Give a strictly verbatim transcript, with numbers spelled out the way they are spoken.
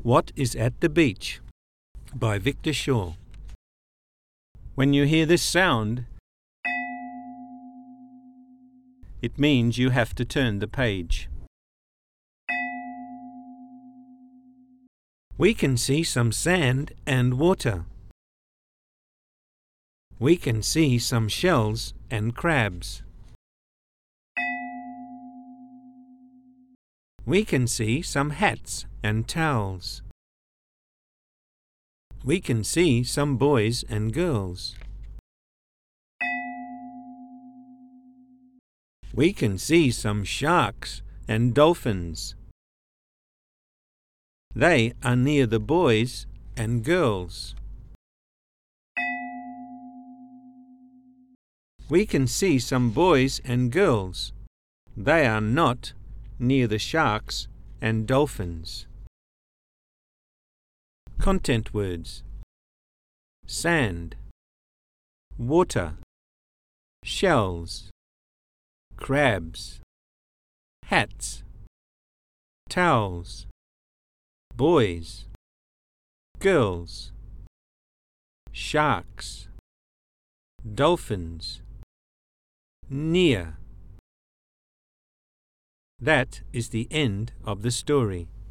What is at the Beach by Victor Shaw. When you hear this sound, it means you have to turn the page. We can see some sand and water. We can see some shells and crabs. We can see some hats and towels. We can see some boys and girls. We can see some sharks and dolphins. They are near the boys and girls. We can see some boys and girls. They are not near the sharks and dolphins. Content words: sand, water, shells, crabs, hats, towels, boys, girls, sharks, dolphins, near. That is the end of the story.